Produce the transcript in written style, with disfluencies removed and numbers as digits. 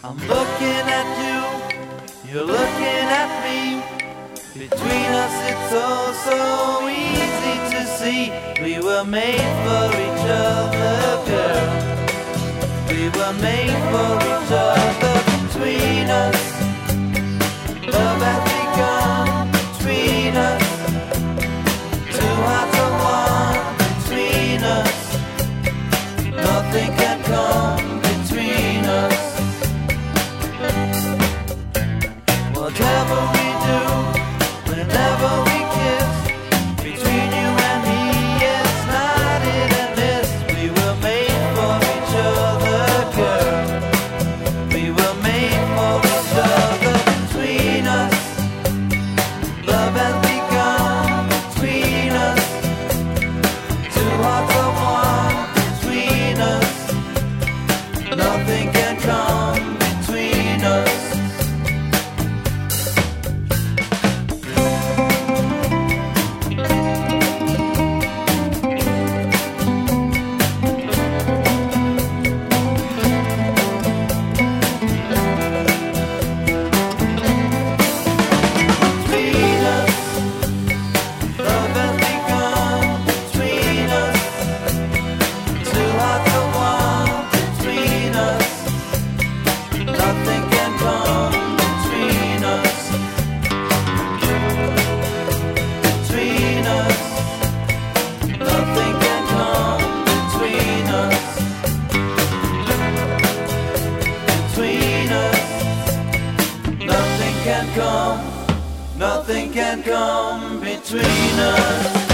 I'm looking at you, you're looking at me. Between us it's oh so easy to see. We were made for each other, girl. We were made for each other. Between us, love has begun. Between us, two hearts are one. Between us, nothing can come between us. Whatever we do, whenever we kiss, between you and me, it's not hit and miss. We were made for each other, girl. We were made for each other. Between us, love has begun. Between us, two hearts are one. Between us, nothing can come between us. Nothing can come between us.